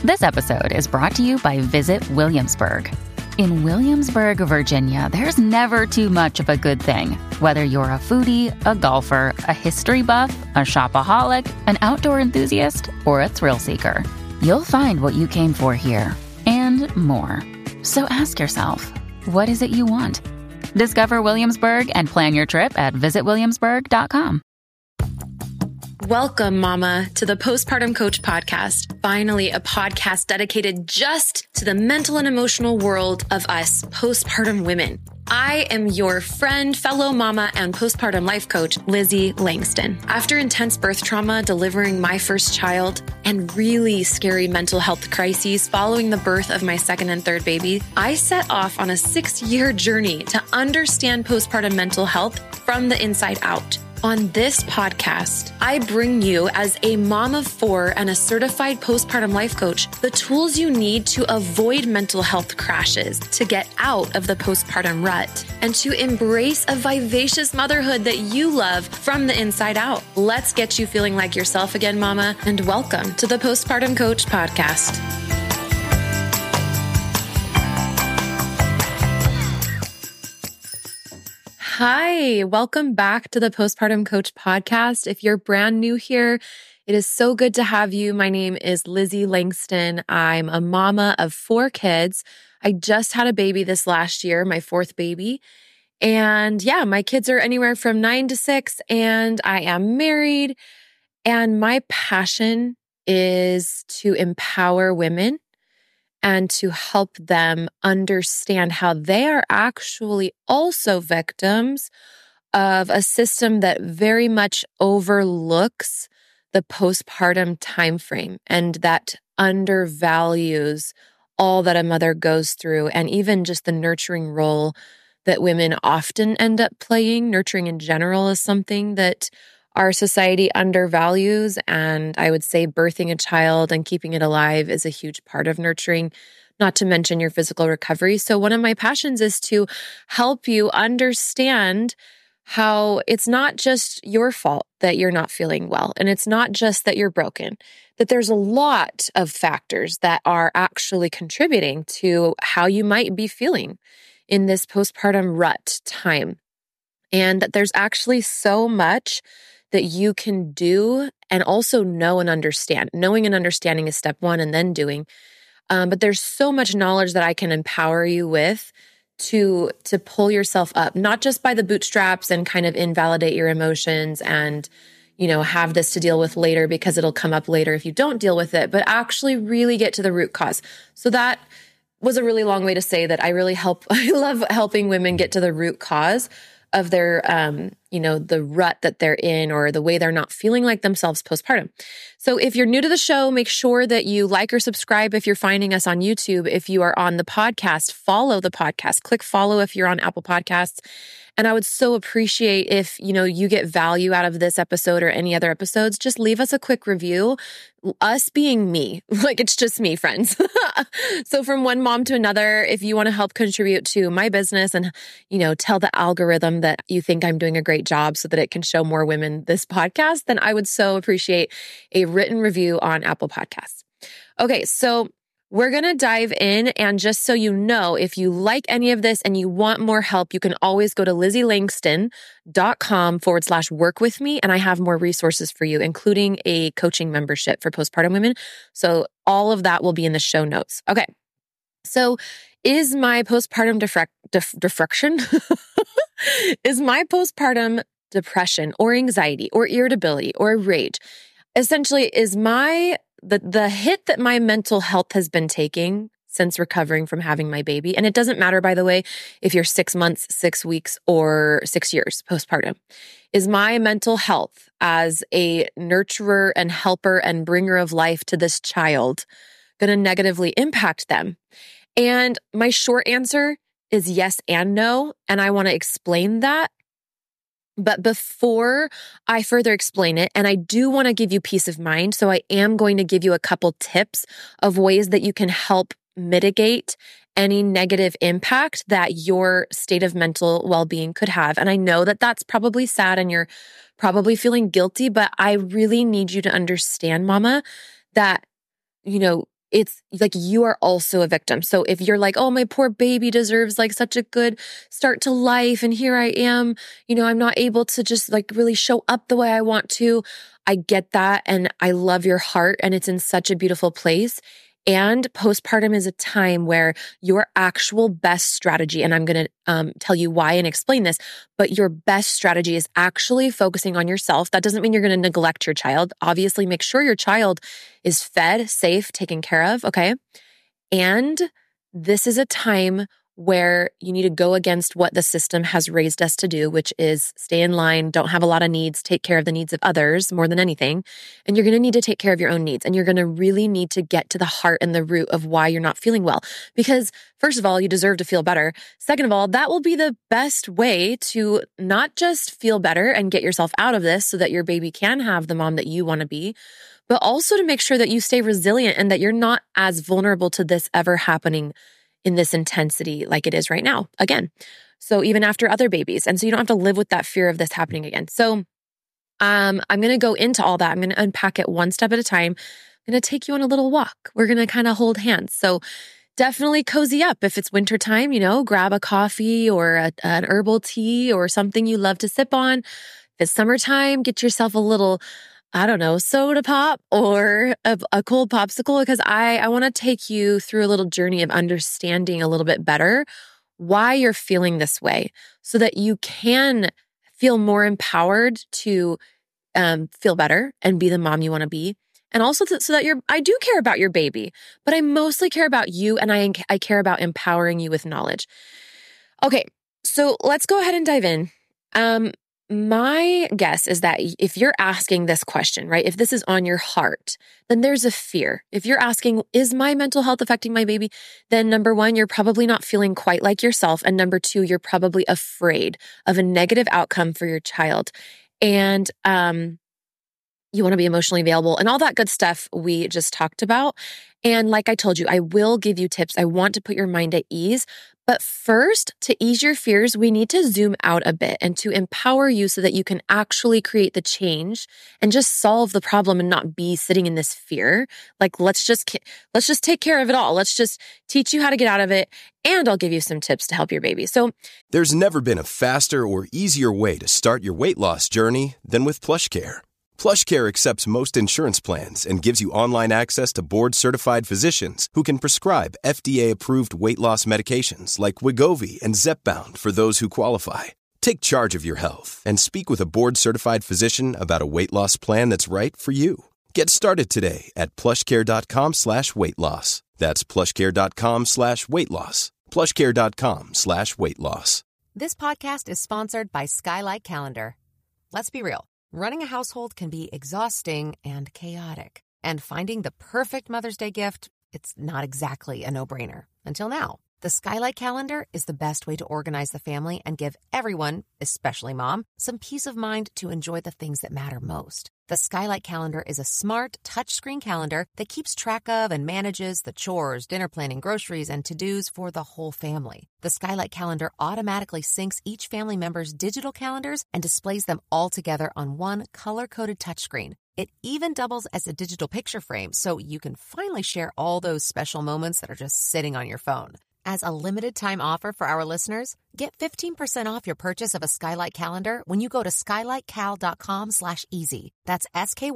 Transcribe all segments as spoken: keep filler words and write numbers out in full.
This episode is brought to you by Visit Williamsburg. In Williamsburg, Virginia, there's never too much of a good thing. Whether you're a foodie, a golfer, a history buff, a shopaholic, an outdoor enthusiast, or a thrill seeker, you'll find what you came for here and more. So ask yourself, what is it you want? Discover Williamsburg and plan your trip at visit williamsburg dot com. Welcome, Mama, to the Postpartum Coach Podcast. Finally, a podcast dedicated just to the mental and emotional world of us postpartum women. I am your friend, fellow mama, and postpartum life coach, Lizzie Langston. After intense birth trauma, delivering my first child, and really scary mental health crises following the birth of my second and third baby, I set off on a six-year journey to understand postpartum mental health from the inside out. On this podcast, I bring you, as a mom of four and a certified postpartum life coach, the tools you need to avoid mental health crashes, to get out of the postpartum rut, and to embrace a vivacious motherhood that you love from the inside out. Let's get you feeling like yourself again, Mama, and welcome to the Postpartum Coach Podcast. Hi, welcome back to the Postpartum Coach Podcast. If you're brand new here, it is so good to have you. My name is Lizzie Langston. I'm a mama of four kids. I just had a baby this last year, my fourth baby. And yeah, my kids are anywhere from nine to six, and I am married. And my passion is to empower women and to help them understand how they are actually also victims of a system that very much overlooks the postpartum timeframe and that undervalues all that a mother goes through, and even just the nurturing role that women often end up playing. Nurturing in general is something that our society undervalues, and I would say birthing a child and keeping it alive is a huge part of nurturing, not to mention your physical recovery. So one of my passions is to help you understand how it's not just your fault that you're not feeling well, and it's not just that you're broken, that there's a lot of factors that are actually contributing to how you might be feeling in this postpartum rut time. And that there's actually so much that you can do and also know and understand. Knowing and understanding is step one, and then doing. Um, but there's so much knowledge that I can empower you with to, to pull yourself up, not just by the bootstraps and kind of invalidate your emotions and, you know, have this to deal with later because it'll come up later if you don't deal with it, but actually really get to the root cause. So that was a really long way to say that I really help, I love helping women get to the root cause of their, um, you know, the rut that they're in, or the way they're not feeling like themselves postpartum. So if you're new to the show, make sure that you like or subscribe if you're finding us on YouTube. If you are on the podcast, follow the podcast. Click follow if you're on Apple Podcasts. And I would so appreciate if, you know, you get value out of this episode or any other episodes, just leave us a quick review. Us being me, like it's just me, friends. So from one mom to another, if you want to help contribute to my business and, you know, tell the algorithm that you think I'm doing a great job so that it can show more women this podcast, then I would so appreciate a written review on Apple Podcasts. Okay, so we're going to dive in, and just so you know, if you like any of this and you want more help, you can always go to lizzielangston.com forward slash work with me. And I have more resources for you, including a coaching membership for postpartum women. So all of that will be in the show notes. Okay. So is my postpartum defrec- def- deflection, is my postpartum depression or anxiety or irritability or rage, essentially is my The the hit that my mental health has been taking since recovering from having my baby, and it doesn't matter, by the way, if you're six months, six weeks, or six years postpartum, is my mental health as a nurturer and helper and bringer of life to this child going to negatively impact them? And my short answer is yes and no, and I want to explain that. But before I further explain it, and I do want to give you peace of mind, so I am going to give you a couple tips of ways that you can help mitigate any negative impact that your state of mental well-being could have. And I know that that's probably sad and you're probably feeling guilty, but I really need you to understand, Mama, that, you know, it's like you are also a victim. So if you're like, oh, my poor baby deserves like such a good start to life, and here I am, you know, I'm not able to just like really show up the way I want to. I get that. And I love your heart, and it's in such a beautiful place. And postpartum is a time where your actual best strategy, and I'm going to um, tell you why and explain this, but your best strategy is actually focusing on yourself. That doesn't mean you're going to neglect your child. Obviously, make sure your child is fed, safe, taken care of, okay? And this is a time where you need to go against what the system has raised us to do, which is stay in line, don't have a lot of needs, take care of the needs of others more than anything. And you're going to need to take care of your own needs. And you're going to really need to get to the heart and the root of why you're not feeling well. Because first of all, you deserve to feel better. Second of all, that will be the best way to not just feel better and get yourself out of this so that your baby can have the mom that you want to be, but also to make sure that you stay resilient and that you're not as vulnerable to this ever happening in this intensity like it is right now, again. So even after other babies. And so you don't have to live with that fear of this happening again. So um, I'm going to go into all that. I'm going to unpack it one step at a time. I'm going to take you on a little walk. We're going to kind of hold hands. So definitely cozy up. If it's wintertime, you know, grab a coffee or a, an herbal tea or something you love to sip on. If it's summertime, get yourself a little I don't know, soda pop or a, a cold popsicle, because I, I want to take you through a little journey of understanding a little bit better why you're feeling this way so that you can feel more empowered to um, feel better and be the mom you want to be. And also th- so that you're, I do care about your baby, but I mostly care about you, and I, I care about empowering you with knowledge. Okay, so let's go ahead and dive in. Um, My guess is that if you're asking this question, right, if this is on your heart, then there's a fear. If you're asking, is my mental health affecting my baby? Then number one, you're probably not feeling quite like yourself. And number two, you're probably afraid of a negative outcome for your child. And um, you want to be emotionally available and all that good stuff we just talked about. And like I told you, I will give you tips. I want to put your mind at ease. But first, to ease your fears, we need to zoom out a bit and to empower you so that you can actually create the change and just solve the problem and not be sitting in this fear. Like, let's just, let's just take care of it all. Let's just teach you how to get out of it. And I'll give you some tips to help your baby. So there's never been a faster or easier way to start your weight loss journey than with PlushCare. PlushCare accepts most insurance plans and gives you online access to board-certified physicians who can prescribe F D A-approved weight loss medications like Wegovy and Zepbound for those who qualify. Take charge of your health and speak with a board-certified physician about a weight loss plan that's right for you. Get started today at plushcare.com slash weight loss. That's plushcare.com slash weight loss. plushcare.com slash weight loss. This podcast is sponsored by Skylight Calendar. Let's be real. Running a household can be exhausting and chaotic. And finding the perfect Mother's Day gift, it's not exactly a no-brainer. Until now. The Skylight Calendar is the best way to organize the family and give everyone, especially mom, some peace of mind to enjoy the things that matter most. The Skylight Calendar is a smart, touchscreen calendar that keeps track of and manages the chores, dinner planning, groceries, and to-dos for the whole family. The Skylight Calendar automatically syncs each family member's digital calendars and displays them all together on one color-coded touchscreen. It even doubles as a digital picture frame, so you can finally share all those special moments that are just sitting on your phone. As a limited-time offer for our listeners, get fifteen percent off your purchase of a Skylight Calendar when you go to skylightcal.com slash easy. That's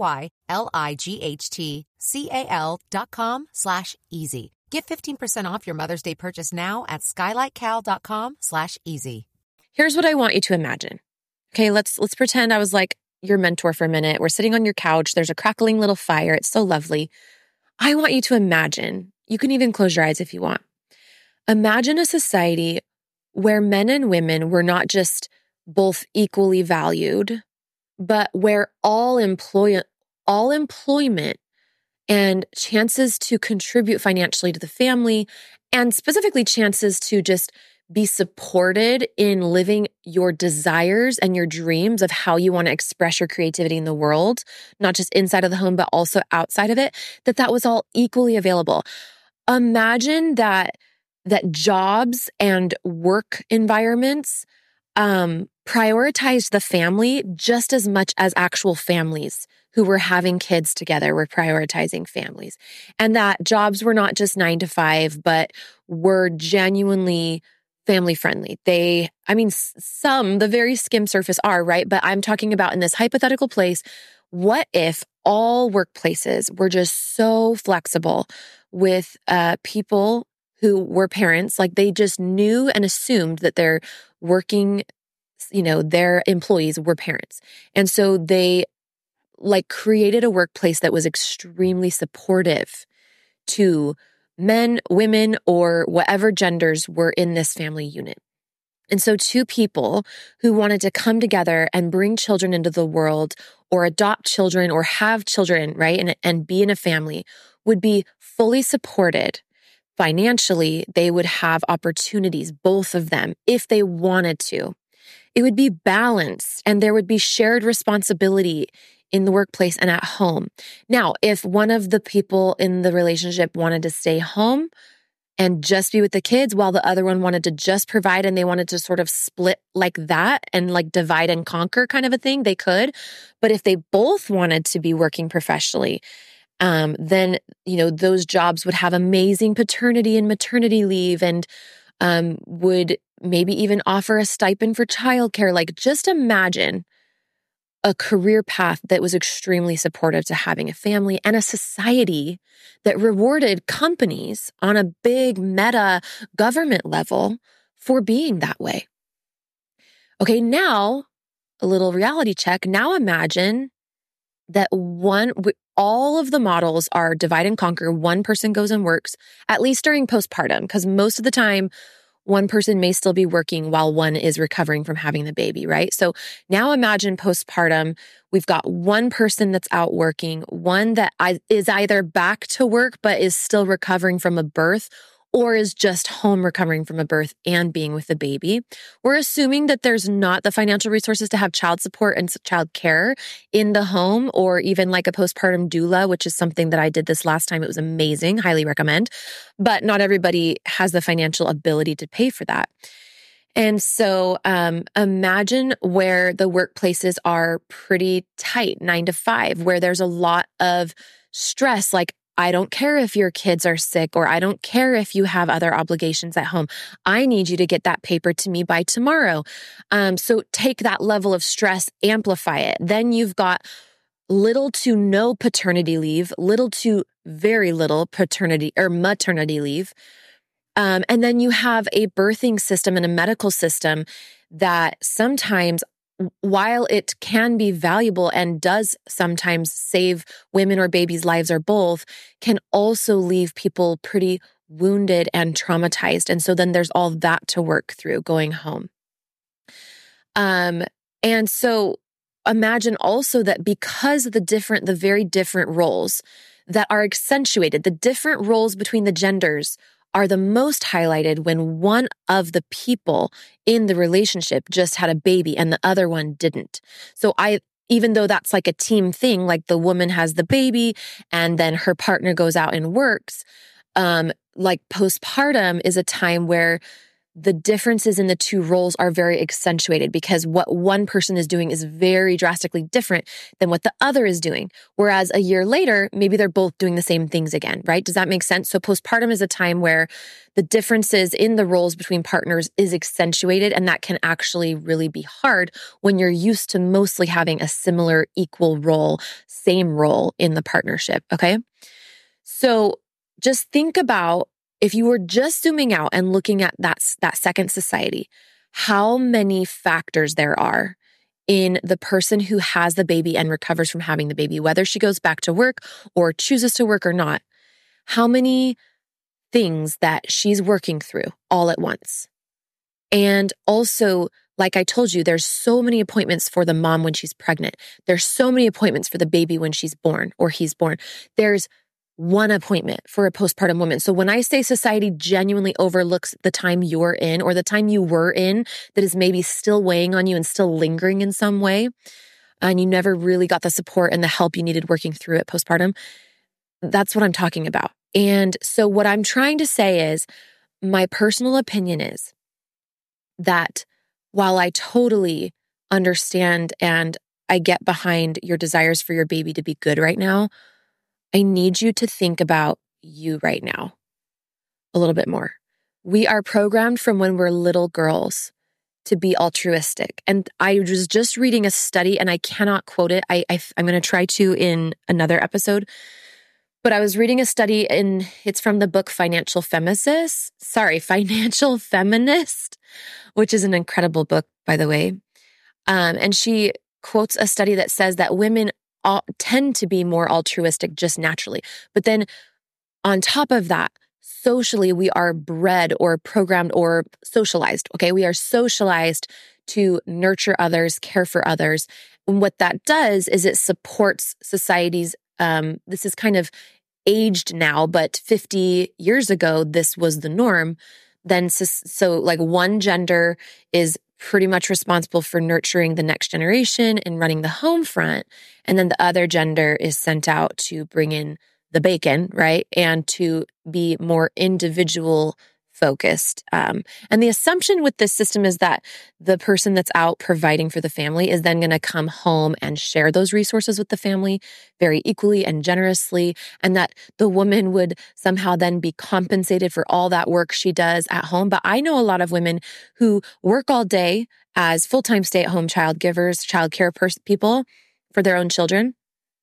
S-K-Y-L-I-G-H-T-C-A-L dot com slash easy. Get fifteen percent off your Mother's Day purchase now at skylightcal.com slash easy. Here's what I want you to imagine. Okay, let's let's pretend I was like your mentor for a minute. We're sitting on your couch. There's a crackling little fire. It's so lovely. I want you to imagine. You can even close your eyes if you want. Imagine a society where men and women were not just both equally valued, but where all employ all employment and chances to contribute financially to the family, and specifically chances to just be supported in living your desires and your dreams of how you want to express your creativity in the world, not just inside of the home, but also outside of it, that that was all equally available. Imagine that that jobs and work environments um, prioritize the family just as much as actual families who were having kids together, were prioritizing families, and that jobs were not just nine to five, but were genuinely family friendly. They, I mean, some, the very skim surface are, right? But I'm talking about in this hypothetical place, what if all workplaces were just so flexible with uh, people who were parents, like they just knew and assumed that their working, you know, their employees were parents. And so they like created a workplace that was extremely supportive to men, women, or whatever genders were in this family unit. And so two people who wanted to come together and bring children into the world or adopt children or have children, right, and, and be in a family would be fully supported financially. They would have opportunities, both of them, if they wanted to. It would be balanced and there would be shared responsibility in the workplace and at home. Now, if one of the people in the relationship wanted to stay home and just be with the kids while the other one wanted to just provide and they wanted to sort of split like that and like divide and conquer kind of a thing, they could. But if they both wanted to be working professionally, um, then, you know, those jobs would have amazing paternity and maternity leave and um, would maybe even offer a stipend for childcare. Like just imagine a career path that was extremely supportive to having a family and a society that rewarded companies on a big meta government level for being that way. Okay, now a little reality check. Now imagine that one, all of the models are divide and conquer. One person goes and works, at least during postpartum, because most of the time, one person may still be working while one is recovering from having the baby, right? So now imagine postpartum, we've got one person that's out working, one that is either back to work but is still recovering from a birth or is just home recovering from a birth and being with the baby. We're assuming that there's not the financial resources to have child support and child care in the home or even like a postpartum doula, which is something that I did this last time. It was amazing. Highly recommend. But not everybody has the financial ability to pay for that. And so um, imagine where the workplaces are pretty tight, nine to five, where there's a lot of stress, like I don't care if your kids are sick or I don't care if you have other obligations at home. I need you to get that paper to me by tomorrow. Um, so take that level of stress, amplify it. Then you've got little to no paternity leave, little to very little paternity or maternity leave. Um, and then you have a birthing system and a medical system that sometimes, while it can be valuable and does sometimes save women or babies' lives or both, can also leave people pretty wounded and traumatized. And so then there's all that to work through going home. Um, and so imagine also that because the different, the very different roles that are accentuated, the different roles between the genders are the most highlighted when one of the people in the relationship just had a baby and the other one didn't. So I, even though that's like a team thing, like the woman has the baby and then her partner goes out and works, um, like postpartum is a time where the differences in the two roles are very accentuated because what one person is doing is very drastically different than what the other is doing. Whereas a year later, maybe they're both doing the same things again, right? Does that make sense? So postpartum is a time where the differences in the roles between partners is accentuated, and that can actually really be hard when you're used to mostly having a similar equal role, same role in the partnership, okay? So just think about, if you were just zooming out and looking at that, that second society, how many factors there are in the person who has the baby and recovers from having the baby, whether she goes back to work or chooses to work or not, how many things that she's working through all at once. And also, like I told you, there's so many appointments for the mom when she's pregnant. There's so many appointments for the baby when she's born or he's born. There's one appointment for a postpartum woman. So when I say society genuinely overlooks the time you're in or the time you were in that is maybe still weighing on you and still lingering in some way, and you never really got the support and the help you needed working through it postpartum, that's what I'm talking about. And so what I'm trying to say is, my personal opinion is that while I totally understand and I get behind your desires for your baby to be good right now, I need you to think about you right now a little bit more. We are programmed from when we're little girls to be altruistic. And I was just reading a study, and I cannot quote it. I, I, I'm going to try to in another episode. But I was reading a study, and it's from the book Financial Feminist. Sorry, Financial Feminist, which is an incredible book, by the way. Um, and she quotes a study that says that women all, tend to be more altruistic just naturally. But then on top of that, socially, we are bred or programmed or socialized, okay? We are socialized to nurture others, care for others. And what that does is it supports society's, um, this is kind of aged now, but fifty years ago, this was the norm. Then, so, so like one gender is pretty much responsible for nurturing the next generation and running the home front. And then the other gender is sent out to bring in the bacon, right? And to be more individual focused. Um, and the assumption with this system is that the person that's out providing for the family is then going to come home and share those resources with the family very equally and generously, and that the woman would somehow then be compensated for all that work she does at home. But I know a lot of women who work all day as full-time stay-at-home child givers, child care pers- people for their own children,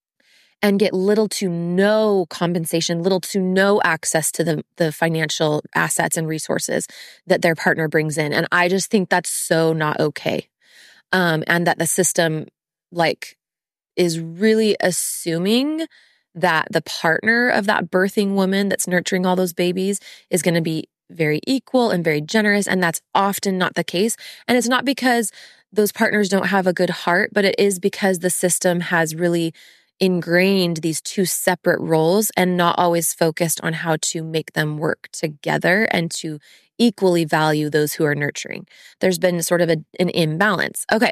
and get little to no compensation, little to no access to the, the financial assets and resources that their partner brings in. And I just think that's so not okay. Um, and that the system like is really assuming that the partner of that birthing woman that's nurturing all those babies is going to be very equal and very generous. And that's often not the case. And it's not because those partners don't have a good heart, but it is because the system has really ingrained these two separate roles and not always focused on how to make them work together and to equally value those who are nurturing. There's been sort of a, an imbalance. Okay.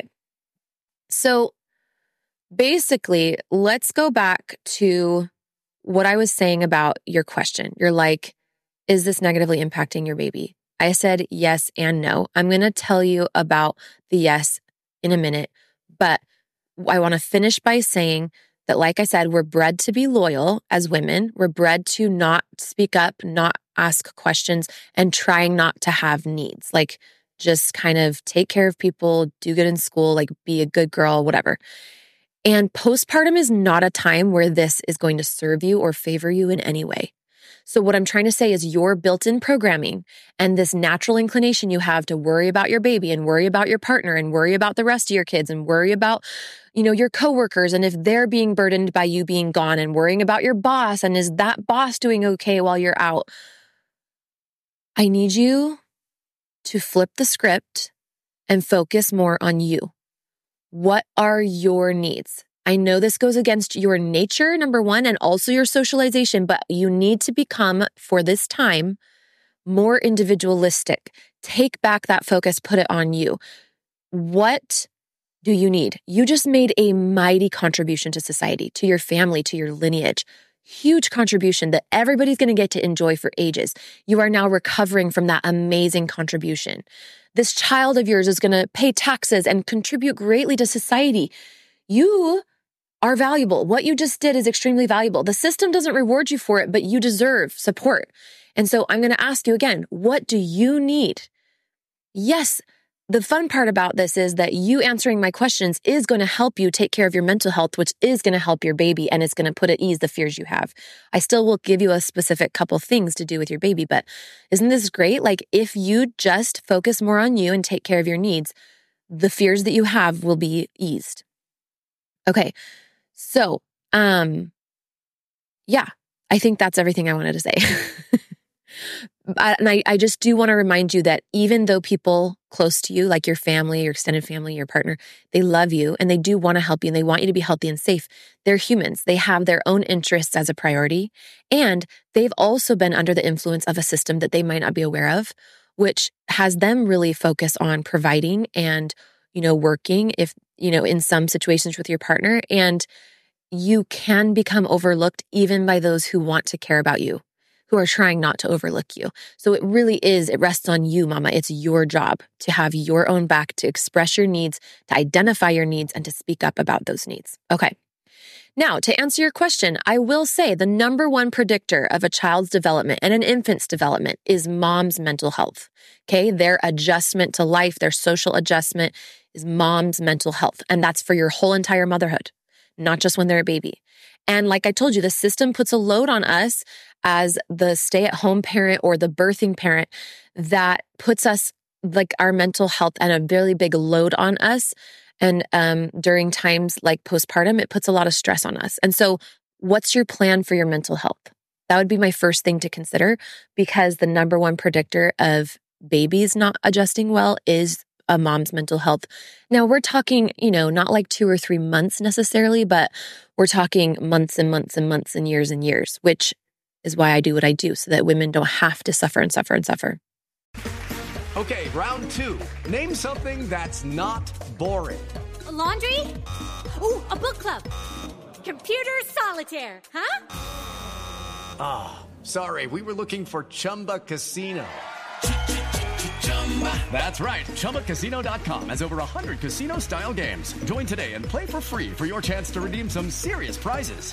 So basically, let's go back to what I was saying about your question. You're like, is this negatively impacting your baby? I said yes and no. I'm going to tell you about the yes in a minute, but I want to finish by saying that, like I said, we're bred to be loyal as women. We're bred to not speak up, not ask questions, and trying not to have needs. Like just kind of take care of people, do good in school, like be a good girl, whatever. And postpartum is not a time where this is going to serve you or favor you in any way. So what I'm trying to say is your built-in programming and this natural inclination you have to worry about your baby and worry about your partner and worry about the rest of your kids and worry about, you know, your coworkers and if they're being burdened by you being gone and worrying about your boss and is that boss doing okay while you're out? I need you to flip the script and focus more on you. What are your needs? I know this goes against your nature, number one, and also your socialization, but you need to become, for this time, more individualistic. Take back that focus, put it on you. What do you need? You just made a mighty contribution to society, to your family, to your lineage. Huge contribution that everybody's going to get to enjoy for ages. You are now recovering from that amazing contribution. This child of yours is going to pay taxes and contribute greatly to society. You are valuable. What you just did is extremely valuable. The system doesn't reward you for it, but you deserve support. And so I'm going to ask you again, what do you need? Yes, the fun part about this is that you answering my questions is going to help you take care of your mental health, which is going to help your baby and it's going to put at ease the fears you have. I still will give you a specific couple things to do with your baby, but isn't this great? Like if you just focus more on you and take care of your needs, the fears that you have will be eased. Okay. So, um, yeah, I think that's everything I wanted to say. And I, I just do want to remind you that even though people close to you, like your family, your extended family, your partner, they love you and they do want to help you and they want you to be healthy and safe. They're humans. They have their own interests as a priority. And they've also been under the influence of a system that they might not be aware of, which has them really focus on providing and, you know, working if, you know, in some situations with your partner. And you can become overlooked even by those who want to care about you who are trying not to overlook you. So it really is, it rests on you, mama. It's your job to have your own back, to express your needs, to identify your needs, and to speak up about those needs. Okay. Now, to answer your question, I will say the number one predictor of a child's development and an infant's development is mom's mental health. Okay. Their adjustment to life, their social adjustment is mom's mental health. And that's for your whole entire motherhood, not just when they're a baby. And like I told you, the system puts a load on us as the stay-at-home parent or the birthing parent that puts us, like, our mental health and a really big load on us. And um, during times like postpartum, it puts a lot of stress on us. And so what's your plan for your mental health? That would be my first thing to consider, because the number one predictor of babies not adjusting well is a mom's mental health. Now we're talking, you know, not like two or three months necessarily, but we're talking months and months and months and years and years, which is why I do what I do, so that women don't have to suffer and suffer and suffer. Okay, round two. Name something that's not boring. A laundry? Ooh, a book club. Computer solitaire, huh? Ah, oh, sorry, we were looking for Chumba Casino. That's right. Chumba Casino dot com has over one hundred casino-style games. Join today and play for free for your chance to redeem some serious prizes.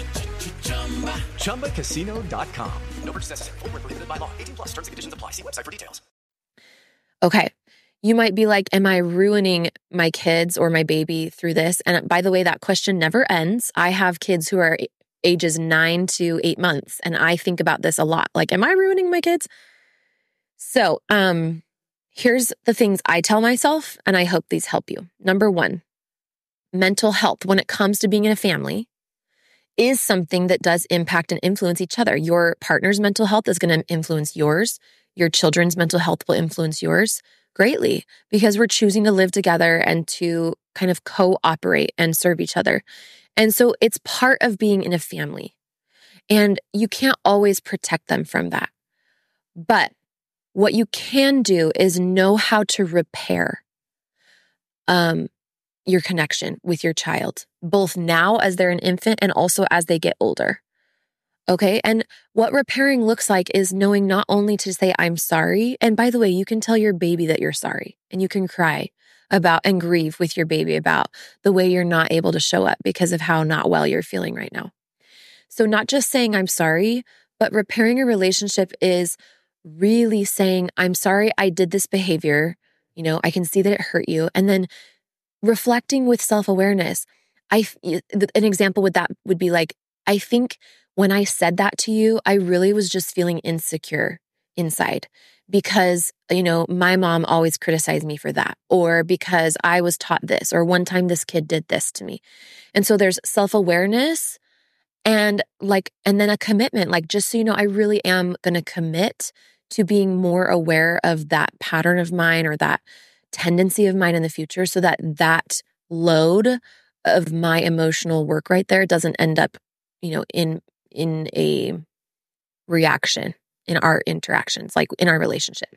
Chumba Casino dot com. No purchase necessary. Void where prohibited by law. eighteen plus. Terms and conditions apply. See website for details. Okay. You might be like, am I ruining my kids or my baby through this? And by the way, that question never ends. I have kids who are ages nine to eight months, and I think about this a lot. Like, am I ruining my kids? So, um, here's the things I tell myself, and I hope these help you. Number one, mental health, when it comes to being in a family, is something that does impact and influence each other. Your partner's mental health is going to influence yours. Your children's mental health will influence yours greatly, because we're choosing to live together and to kind of cooperate and serve each other. And so it's part of being in a family, and you can't always protect them from that. But what you can do is know how to repair um, your connection with your child, both now as they're an infant and also as they get older. Okay. And what repairing looks like is knowing not only to say, I'm sorry. And by the way, you can tell your baby that you're sorry, and you can cry about and grieve with your baby about the way you're not able to show up because of how not well you're feeling right now. So not just saying I'm sorry, but repairing a relationship is really saying, I'm sorry I did this behavior. You know, I can see that it hurt you. And then reflecting with self-awareness. I, an example with that would be like, I think when I said that to you, I really was just feeling insecure inside because, you know, my mom always criticized me for that, or because I was taught this, or one time this kid did this to me. And so there's self-awareness and like, and then a commitment, like, just so you know, I really am going to commit to being more aware of that pattern of mine or that tendency of mine in the future, so that that load of my emotional work right there doesn't end up, you know, in in a reaction in our interactions, like in our relationship.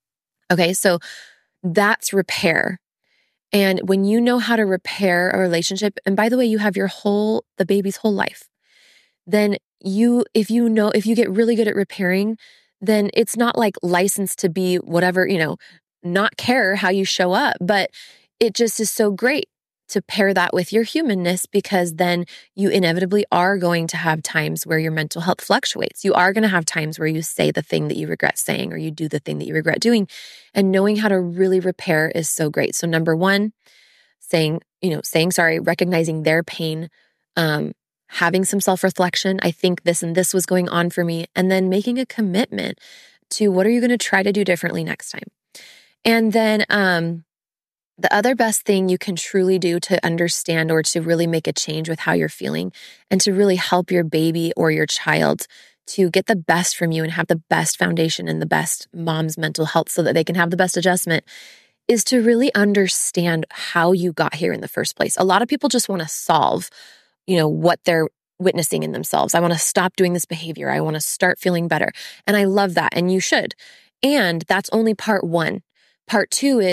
Okay, so that's repair. And when you know how to repair a relationship, and by the way, you have your whole, the baby's whole life, then you, if you know, if you get really good at repairing, then it's not like licensed to be whatever, you know, not care how you show up, but it just is so great to pair that with your humanness, because then you inevitably are going to have times where your mental health fluctuates. You are going to have times where you say the thing that you regret saying, or you do the thing that you regret doing. And knowing how to really repair is so great. So number one, saying, you know, saying sorry, recognizing their pain, um, having some self-reflection. I think this and this was going on for me. And then making a commitment to what are you going to try to do differently next time? And then, um, the other best thing you can truly do to understand or to really make a change with how you're feeling and to really help your baby or your child to get the best from you and have the best foundation and the best mom's mental health so that they can have the best adjustment is to really understand how you got here in the first place. A lot of people just want to solve, you know, what they're witnessing in themselves. I want to stop doing this behavior. I want to start feeling better. And I love that. And you should. And that's only part one. Part two is,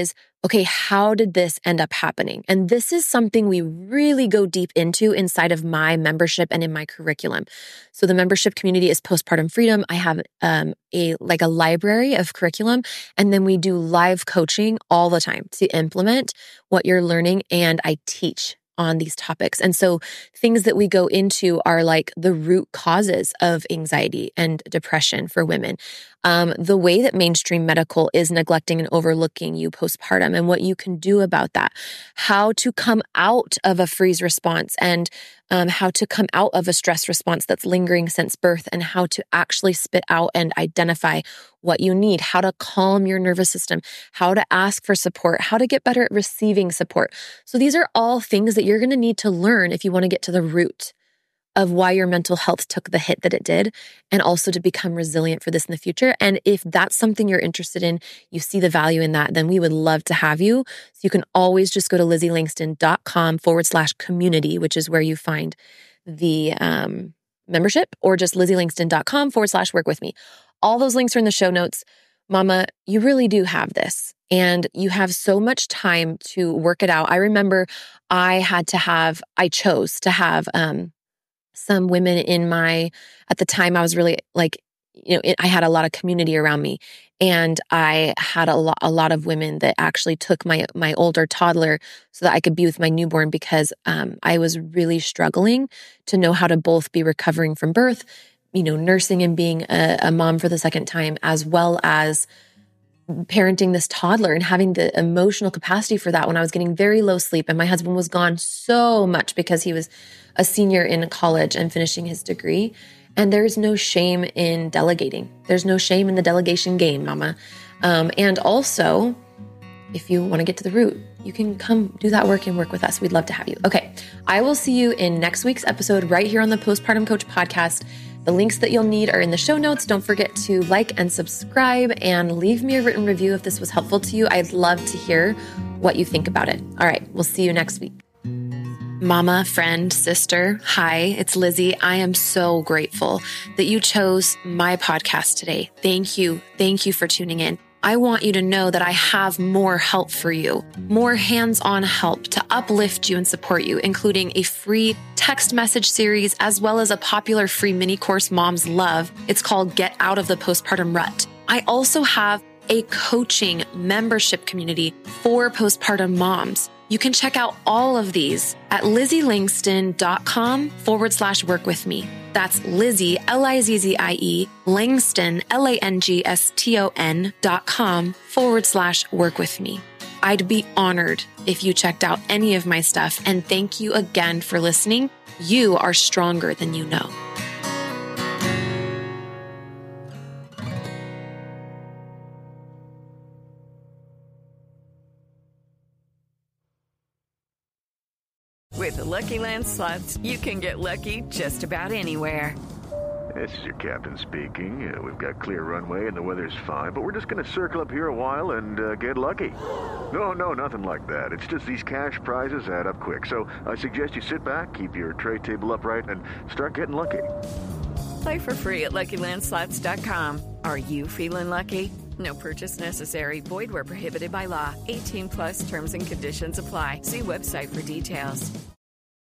okay, how did this end up happening? And this is something we really go deep into inside of my membership and in my curriculum. So the membership community is Postpartum Freedom. I have um, a like a library of curriculum, and then we do live coaching all the time to implement what you're learning, and I teach on these topics. And so things that we go into are like the root causes of anxiety and depression for women. Um, the way that mainstream medical is neglecting and overlooking you postpartum and what you can do about that, how to come out of a freeze response and um, how to come out of a stress response that's lingering since birth, and how to actually spit out and identify what you need, how to calm your nervous system, how to ask for support, how to get better at receiving support. So these are all things that you're going to need to learn if you want to get to the root of why your mental health took the hit that it did, and also to become resilient for this in the future. And if that's something you're interested in, you see the value in that, then we would love to have you. So you can always just go to lizzieLangston.com forward slash community, which is where you find the um, membership, or just lizzieLangston.com forward slash work with me. All those links are in the show notes. Mama, you really do have this, and you have so much time to work it out. I remember I had to have, I chose to have, um, some women in my, at the time I was really like, you know, it, I had a lot of community around me, and I had a lot, a lot of women that actually took my, my older toddler so that I could be with my newborn, because um, I was really struggling to know how to both be recovering from birth, you know, nursing and being a, a mom for the second time, as well as parenting this toddler and having the emotional capacity for that when I was getting very low sleep. And my husband was gone so much because he was a senior in college and finishing his degree. And there's no shame in delegating. There's no shame in the delegation game, Mama. Um, and also, if you want to get to the root, you can come do that work and work with us. We'd love to have you. Okay. I will see you in next week's episode right here on the Postpartum Coach podcast. The links that you'll need are in the show notes. Don't forget to like and subscribe and leave me a written review if this was helpful to you. I'd love to hear what you think about it. All right. We'll see you next week. Mama, friend, sister, hi, it's Lizzie. I am so grateful that you chose my podcast today. Thank you. Thank you for tuning in. I want you to know that I have more help for you, more hands-on help to uplift you and support you, including a free text message series, as well as a popular free mini course moms love. It's called Get Out of the Postpartum Rut. I also have a coaching membership community for postpartum moms. You can check out all of these at lizzieLangston.com forward slash work with me. That's Lizzie, L I Z Z I E, Langston, L A N G S T O N dot com forward slash work with me. I'd be honored if you checked out any of my stuff. And thank you again for listening. You are stronger than you know. With the Lucky Land Slots, you can get lucky just about anywhere. This is your captain speaking. Uh, we've got clear runway and the weather's fine, but we're just going to circle up here a while and uh, get lucky. No, no, nothing like that. It's just these cash prizes add up quick. So I suggest you sit back, keep your tray table upright, and start getting lucky. Play for free at Lucky Land Slots dot com. Are you feeling lucky? No purchase necessary. Void where prohibited by law. eighteen plus terms and conditions apply. See website for details.